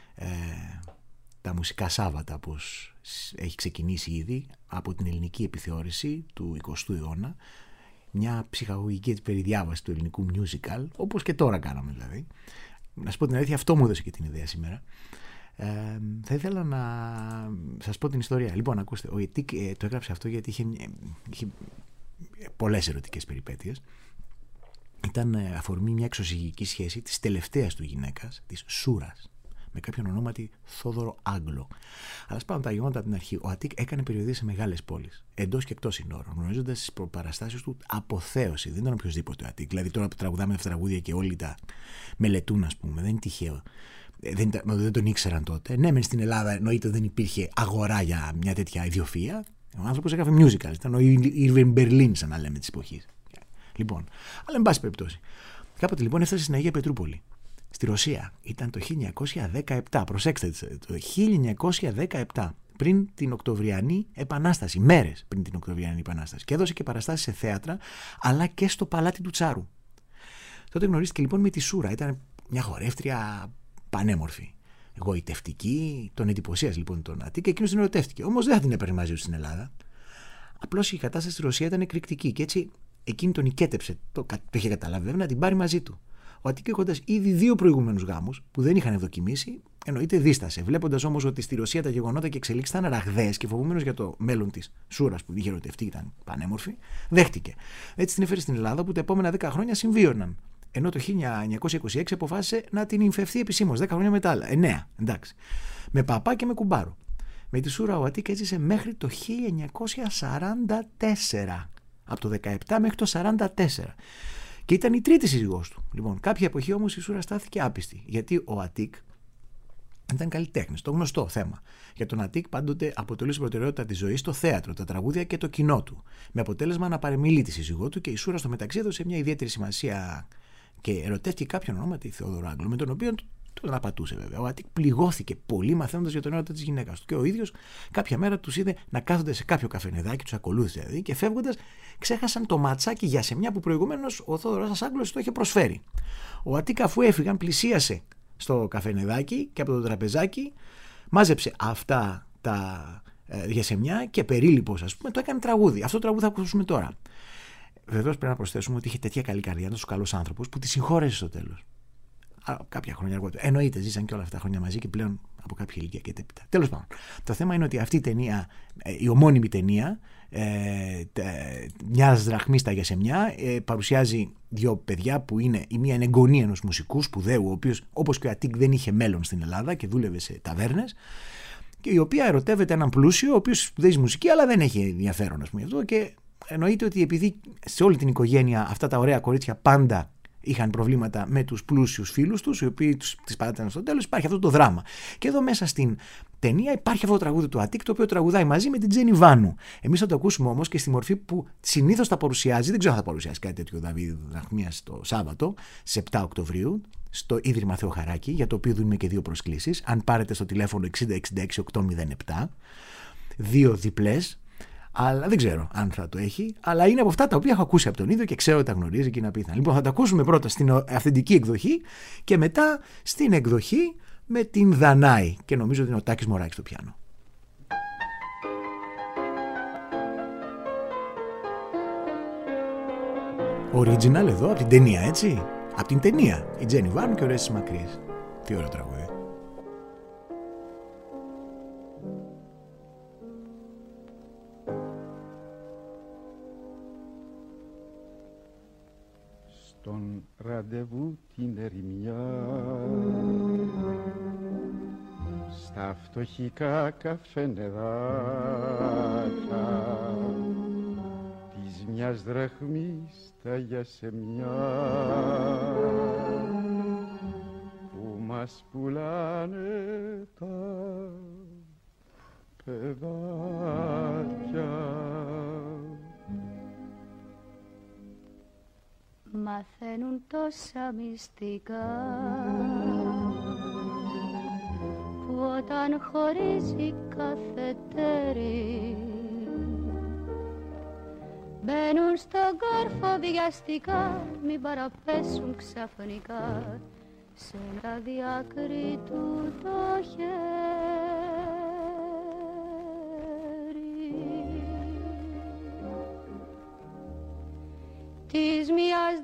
τα μουσικά Σάββατα, όπως έχει ξεκινήσει ήδη από την ελληνική επιθεώρηση του 20ου αιώνα, μια ψυχαγωγική περιδιάβαση του ελληνικού musical, όπως και τώρα κάναμε δηλαδή. Να σας πω την αλήθεια, αυτό μου έδωσε και την ιδέα σήμερα. Θα ήθελα να σας πω την ιστορία. Λοιπόν, ακούστε, ο Ετίκ το έγραψε αυτό γιατί είχε πολλές ερωτικές περιπέτειες. Ήταν αφορμή μια εξωσυγική σχέση της τελευταίας του γυναίκας, της Σούρας, με κάποιον ονόματι Θόδωρο Άγγλο. Αλλά σπάνω τα γεγονότα από την αρχή. Ο Αττίκ έκανε περιοδίες σε μεγάλες πόλεις, εντός και εκτός συνόρων, γνωρίζοντας τις προπαραστάσεις του αποθέωση. Δεν ήταν οποιοδήποτε ο Αττίκ. Δηλαδή, τώρα που τραγουδάμε αυτά τα τραγούδια και όλοι τα μελετούν, ας πούμε, δεν είναι τυχαίο. Δεν τον ήξεραν τότε. Ναι, μεν στην Ελλάδα εννοείται δεν υπήρχε αγορά για μια τέτοια ιδιοφυΐα. Ο άνθρωπος έγραφε musicals. Ήταν ο Irving Berlin, σαν να λέμε, της εποχής. Λοιπόν, αλλά εν πάση περιπτώσει. Κάποτε λοιπόν έφτασε στην Αγία Πετρούπολη, στη Ρωσία. Ήταν το 1917. Προσέξτε, το 1917. Πριν την Οκτωβριανή Επανάσταση. Μέρες πριν την Οκτωβριανή Επανάσταση. Και έδωσε και παραστάσεις σε θέατρα, αλλά και στο παλάτι του Τσάρου. Τότε γνωρίστηκε λοιπόν με τη Σούρα. Ήταν μια χορεύτρια πανέμορφη, γοητευτική, τον εντυπωσίασε λοιπόν τον Αττίκ και εκείνος την ερωτεύτηκε. Όμως δεν θα την έπαιρνε μαζί του στην Ελλάδα. Απλώς η κατάσταση στη Ρωσία ήταν εκρηκτική και έτσι εκείνη τον οικέτεψε. Το είχε καταλάβει βέβαια, να την πάρει μαζί του. Ο Αττίκ, έχοντας ήδη 2 προηγούμενους γάμους που δεν είχαν ευδοκιμήσει, εννοείται δίστασε. Βλέποντας όμως ότι στη Ρωσία τα γεγονότα και εξελίξεις ήταν ραγδαίες και φοβούμενος για το μέλλον της Σούρας που είχε ερωτευτεί, ήταν πανέμορφη, δέχτηκε. Έτσι την έφερε στην Ελλάδα που τα επόμενα 10 χρόνια συμβίωναν. Ενώ το 1926 αποφάσισε να την υφευθεί επισήμως, 10 χρόνια μετά άλλα. 9, εντάξει. Με παπά και με κουμπάρο. Με τη Σούρα ο Αττίκ έζησε μέχρι το 1944. Από το 17 μέχρι το 44. Και ήταν η τρίτη σύζυγός του. Λοιπόν, κάποια εποχή όμως η Σούρα στάθηκε άπιστη. Γιατί ο Αττίκ ήταν καλλιτέχνης, το γνωστό θέμα. Για τον Αττίκ πάντοτε αποτελούσε προτεραιότητα της ζωής το θέατρο, τα τραγούδια και το κοινό του. Με αποτέλεσμα να παρεμιλεί τη σύζυγό του και η Σούρα στο μεταξύ έδωσε μια ιδιαίτερη σημασία και ερωτεύτηκε κάποιον ονόματι Θόδωρο Άγγλο, με τον οποίο τον απατούσε βέβαια. Ο Αττίκ πληγώθηκε πολύ μαθαίνοντας για τον έρωτα της γυναίκας του. Και ο ίδιος κάποια μέρα τους είδε να κάθονται σε κάποιο καφενεδάκι, τους ακολούθησε δηλαδή, και φεύγοντας ξέχασαν το ματσάκι για σεμιά που προηγουμένως ο Θόδωρος Άγγλος το είχε προσφέρει. Ο Αττίκ, αφού έφυγαν, πλησίασε στο καφενεδάκι και από το τραπεζάκι μάζεψε αυτά τα διασεμιά και περίληπος, ας πούμε, το έκανε τραγούδι. Αυτό το τραγούδι θα ακούσουμε τώρα. Βεβαίως πρέπει να προσθέσουμε ότι είχε τέτοια καλή καρδιά, ένας καλός άνθρωπος που τη συγχώρεσε στο τέλος. Κάποια χρόνια αργότερα. Εννοείται, ζήσαν και όλα αυτά τα χρόνια μαζί και πλέον από κάποια ηλικία και έπειτα. Τέλος πάντων. Το θέμα είναι ότι αυτή η ταινία, η ομώνυμη ταινία, μια δραχμή στα γιασεμιά, παρουσιάζει 2 παιδιά που είναι, η μία είναι εγγονή ενός μουσικού σπουδαίου, ο οποίος όπως και ο Αττίκ δεν είχε μέλλον στην Ελλάδα και δούλευε σε ταβέρνες, και η οποία ερωτεύεται έναν πλούσιο, ο οποίος σπουδαίζει μουσική, αλλά δεν έχει ενδιαφέρον, ας πούμε, αυτό. Και εννοείται ότι επειδή σε όλη την οικογένεια αυτά τα ωραία κορίτσια πάντα είχαν προβλήματα με τους πλούσιους φίλους τους, οι οποίοι τις παράτησαν στο τέλος, υπάρχει αυτό το δράμα. Και εδώ μέσα στην ταινία υπάρχει αυτό το τραγούδι του Αττίκ, το οποίο τραγουδάει μαζί με την Τζένι Βάνου. Εμείς θα το ακούσουμε όμως και στη μορφή που συνήθως θα παρουσιάζει, δεν ξέρω αν θα παρουσιάσει κάτι τέτοιο ο Δαβίδ Ναχμίας το Σάββατο, στις 7 Οκτωβρίου, στο Ίδρυμα Θεοχαράκη, για το οποίο δίνουμε και 2 προσκλήσεις. Αν πάρετε στο τηλέφωνο 6066-807, 2 διπλές. Αλλά δεν ξέρω αν θα το έχει, αλλά είναι από αυτά τα οποία έχω ακούσει από τον ίδιο και ξέρω ότι τα γνωρίζει και είναι απίθανα. Λοιπόν, θα τα ακούσουμε πρώτα στην αυθεντική εκδοχή και μετά στην εκδοχή με την Δανάη. Και νομίζω ότι είναι ο Τάκης Μωράκης στο πιάνο. Original εδώ, από την ταινία, έτσι. Από την ταινία. Η Τζένι Βάνου και ο Ρέσης Μακρύς. Τι ωραίο τραγούδι. Στον ραντεβού την ερημιά, στα φτωχικά καφενεδάκια της μιας δραχμής τα γιασεμιά που μας πουλάνε τα παιδάκια. Μαθαίνουν τόσα μυστικά που όταν χωρίζει κάθε τέρι μπαίνουν στον κόρφο βιαστικά, μην παραπέσουν ξαφνικά σε ένα διακρίτου το χέρι. Της μιας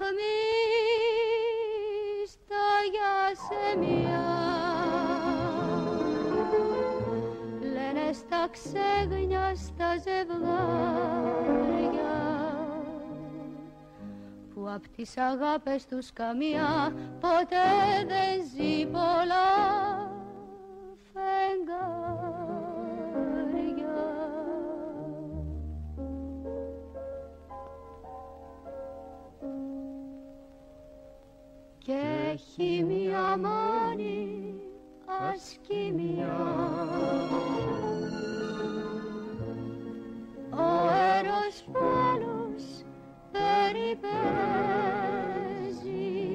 δραχμής τα γιασεμιά, λένε στα ξέγνια στα ζευγάρια, που απ' τις αγάπες τους καμία ποτέ δεν ζει πολλά φεγγάρια. Και έχει μια μόνη ασκήμια, ο έρος που άλλους περιπέζει,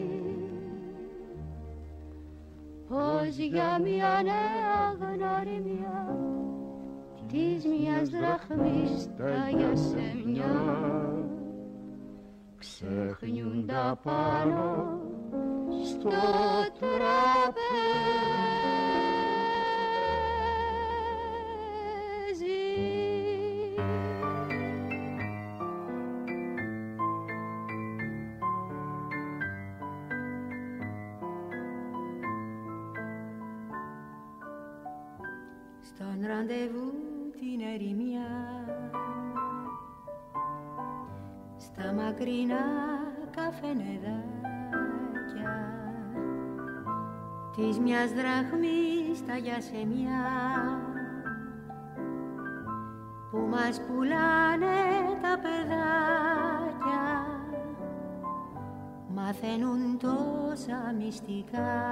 πως για μια νέα γνωριμιά της μιας δραχμής τα γιασεμιά ξεχνιούντα πάνω στο τραπέζι. Στον ραντεβού την ερημιά, στα μακρινά καφενεδάκια της μιας δραχμής τα γιασεμιά, που μας πουλάνε τα παιδάκια, μαθαίνουν τόσα μυστικά,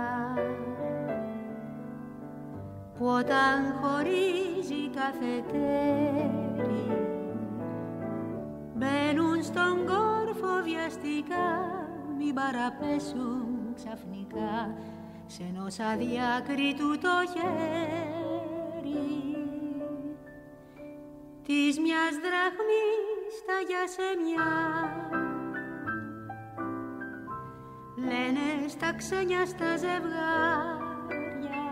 που όταν χωρίζει κάθε τέρι μπαίνουν στον κόρφο βιαστικά, μην παραπέσουν ξαφνικά σε ενός αδιάκριτου το χέρι. Της μιας δραχμής τα γιασεμιά, λένε στα ξένια στα ζευγάρια,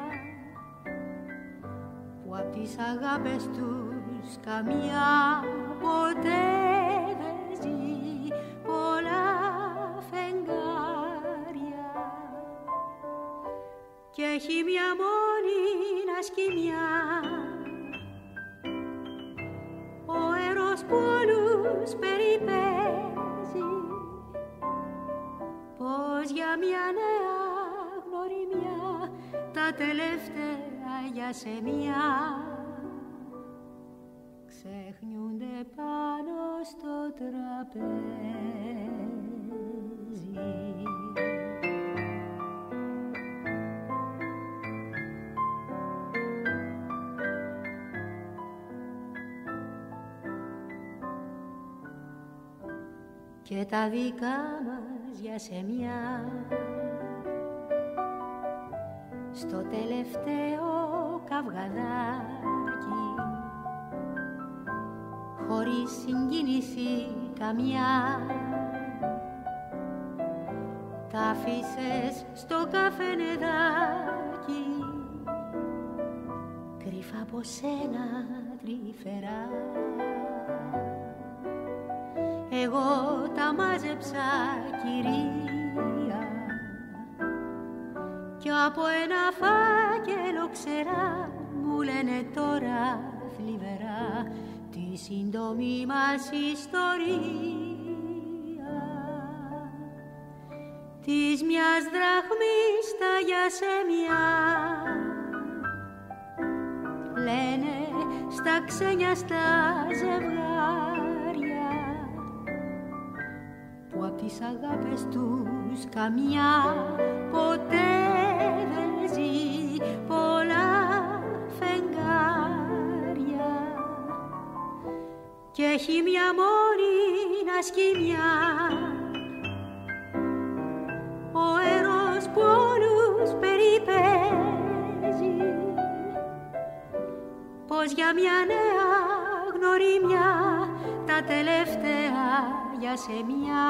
που απ' τις αγάπες τους καμία ποτέ δεν ζει πολλά φεγγάρια. Και έχει μια μόνη ασκημιά, ο έρος που όλους περιπέζει, πως για μια νέα γνωριμιά τα τελευταία γιασεμιά ξεχνιούνται πάνω στο τραπέζι. Και τα δικά μας γιασεμιά στο τελευταίο καυγαδάκι, χωρίς συγκίνηση καμιά, τα άφησες στο καφενεδάκι, κρύφα από σένα τρυφερά. Εγώ τα μάζεψα κυρία, κι από ένα φάκελο ξερά μου λένε τώρα θλιβερά τη σύντομη μας ιστορία. Της μιας δραχμής τα γιασεμιά, λένε στα ξένια στα ζευγάρια, που απ' τις αγάπες τους καμιά ποτέ δεν ζει πολλά φεγγάρια. Και έχει μια μόνη ασκημιά, ο έρος που όλους περιπέζει, πως για μια νέα γνωρίμια τα τελευταία για σεμιά.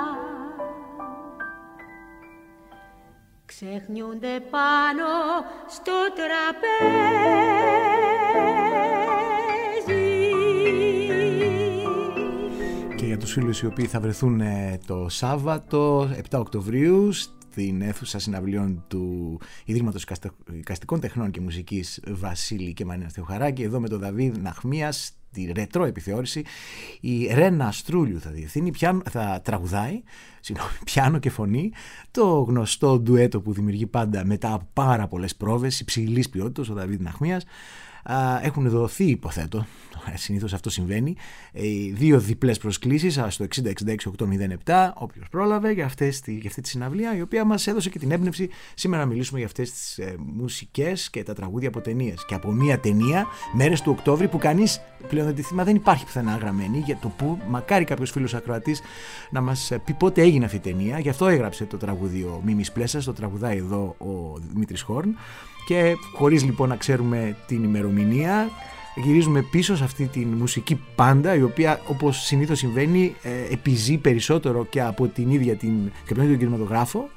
Ξεχνιούνται πάνω στο τραπέζι. Και για τους φίλους οι οποίοι θα βρεθούν το Σάββατο 7 Οκτωβρίου στην αίθουσα συναυλιών του Ιδρύματος Εικαστικών Τεχνών και Μουσικής Βασίλη και Μαρίνα Θεοχαράκη, εδώ με τον Δαβίδ Ναχμίας, τη ρετρό επιθεώρηση, η Ρένα Στρούλιου θα διευθύνει, θα τραγουδάει, πιάνο και φωνή, το γνωστό ντουέτο που δημιουργεί πάντα μετά από πάρα πολλές πρόβες υψηλής ποιότητας, ο Δαβίδ Ναχμίας. Έχουν δοθεί, υποθέτω, συνήθως αυτό συμβαίνει, 2 διπλές προσκλήσεις στο 60-66-807, όποιος πρόλαβε, για αυτή τη συναυλία, η οποία μας έδωσε και την έμπνευση σήμερα να μιλήσουμε για αυτές τις μουσικές και τα τραγούδια από ταινίες. Και από μια ταινία, μέρες του Οκτώβρη, που κανείς πλέον δεν τη θυμά, δεν υπάρχει πουθενά γραμμένη, για το που μακάρι κάποιος φίλος ακροατής να μας πει πότε έγινε αυτή η ταινία. Γι' αυτό έγραψε το τραγούδι ο Μίμης Πλέσας, το τραγουδάει εδώ ο Δημήτρης Χόρν. Και χωρίς λοιπόν να ξέρουμε την ημερομηνία, γυρίζουμε πίσω σε αυτή τη μουσική πάντα, η οποία, όπως συνήθως συμβαίνει, επιζεί περισσότερο και από την ίδια την τον κινηματογράφο.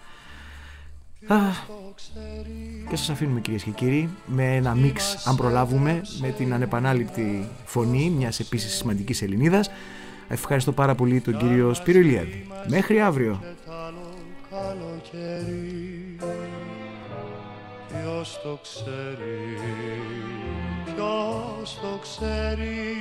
Και σας αφήνουμε, κυρίες και κύριοι, με ένα μίξ, αν προλάβουμε, με την ανεπανάληπτη φωνή μιας επίσης σημαντικής Ελληνίδας. Ευχαριστώ πάρα πολύ τον κύριο Σπύρο Ηλιάδη. Μέχρι αύριο. Ποιος το ξέρει, ποιος το ξέρει,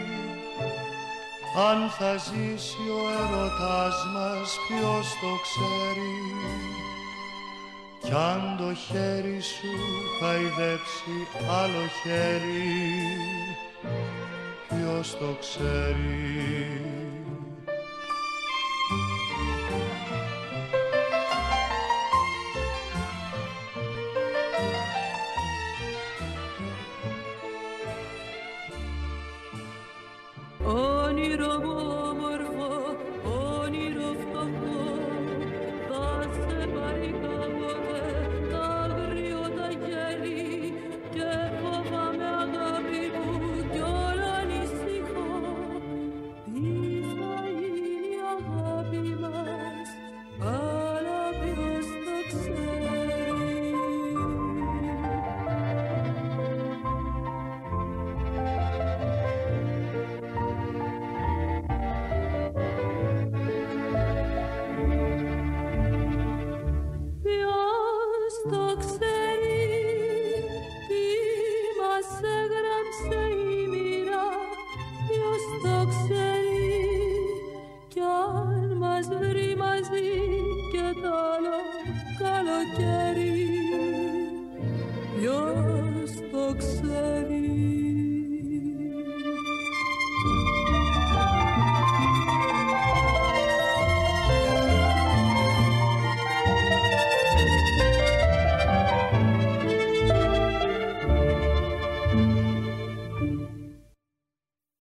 αν θα ζήσει ο έρωτας μας, ποιος το ξέρει, κι αν το χέρι σου χαϊδέψει άλλο χέρι, ποιος το ξέρει.